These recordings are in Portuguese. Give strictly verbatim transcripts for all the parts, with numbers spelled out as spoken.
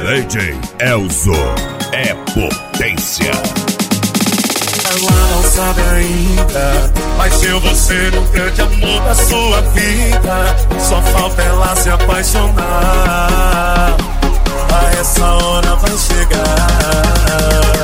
D J Elzo é potência. Ela não sabe ainda, mas eu vou ser o grande amor da sua vida. Só falta ela se apaixonar. A essa hora vai chegar.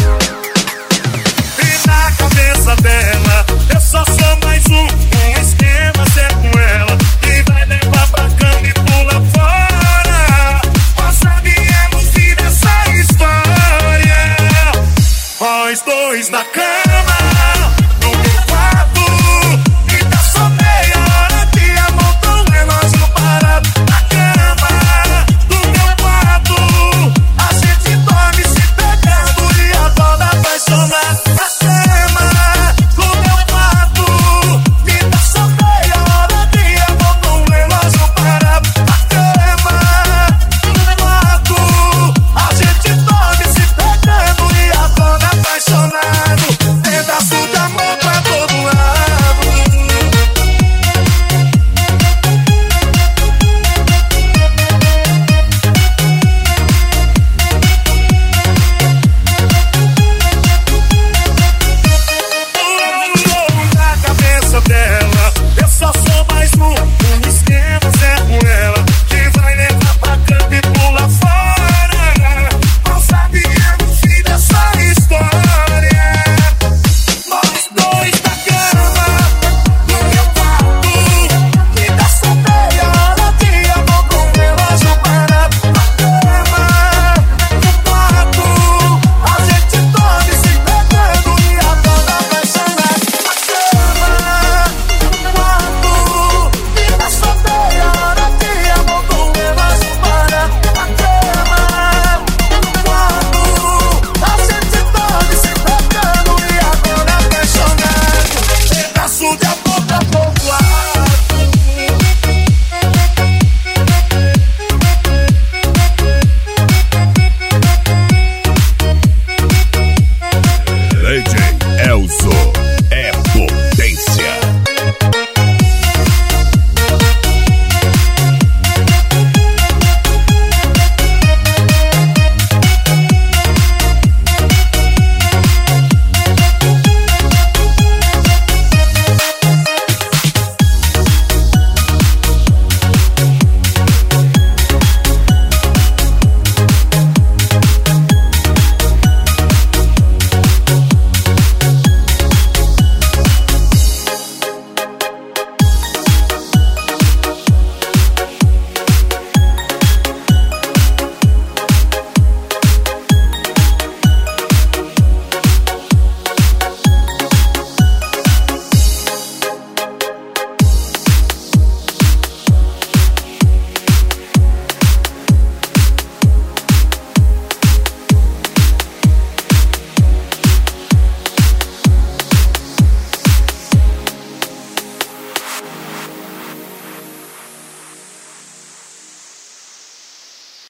E na cabeça dela, eu só sou mais um. Um esquema ser com ela, que vai levar pra cama e pula fora. Nós sabíamos vir dessa história. Nós dois na cama, no meu quarto. E tá só meia hora de amor com o relógio parado. Na cama, no meu quarto. A gente dorme se pegando e acorda apaixonado. Na cama, no meu quarto. E tá só meia hora de amor com o relógio parado. Na cama, no meu quarto. A gente dorme se pegando e acorda apaixonado. Pedaço de amor pra todo lado. Na cabeça dela, eu só sou mais um. Um esquema é com ela, que vai levar pra cama e pula fora. Não sabíamos vir dessa história. Nós dois na cama, no meu quarto. E dá só meia hora de amor com o relógio parado. Na cama, no quarto. A gente dorme se pegando e acorda apaixonado. Na cama, no quarto. E dá só meia hora de amor com o relógio parado. Na cama, no quarto. A gente dorme se pegando e acorda apaixonado. Pedaço de amor pra todo lado. D J Elzo